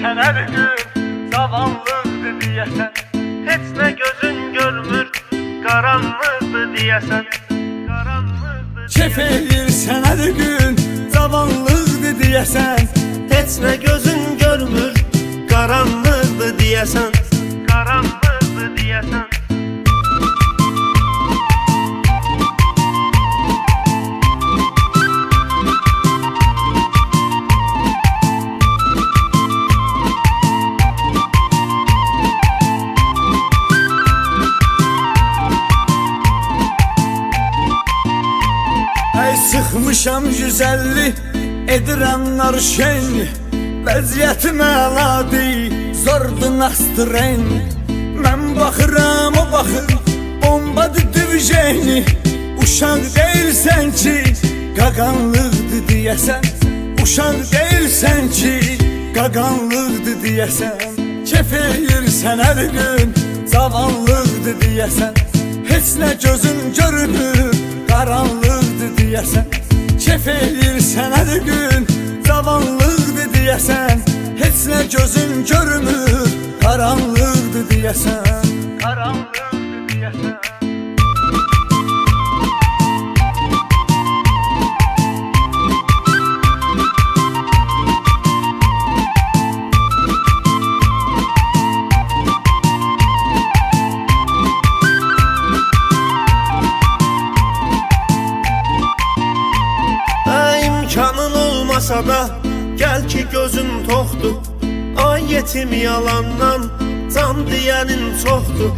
sənə bir gün zavallıqdır deyəsən. Heç nə gözün görmür, qaranlıqdır deyəsən. Kef eləyir sənə bir gün zavallıqdır deyəsən. Heç nə gözün görmür, qaranlıqdır deyəsən. Qaranlıqdır deyəsən. Sıxmışam 150, edirəm narşen. Vəziyyətim əladır, zordur nastren. Mən baxıram, o baxır, bombadır divjeni. Uşaq deyilsən ki, qaqanlıqdır deyəsən. Uşaq deyilsən ki, qaqanlıqdır deyəsən. Kef eləyir sənə bir gün zavallıqdır deyəsən. Heç nə gözün görmür, qaranlıqdır deyəsən. Kef eləyir sənə bir gün zavallıqdır deyəsən. Heç nə gözün görmür, qaranlıqdır deyəsən. Qaranlıqdır deyəsən. İmkanın olmasa da gəl ki gözün toxdur. Ay yetim yalandan can deyənin çoxdur.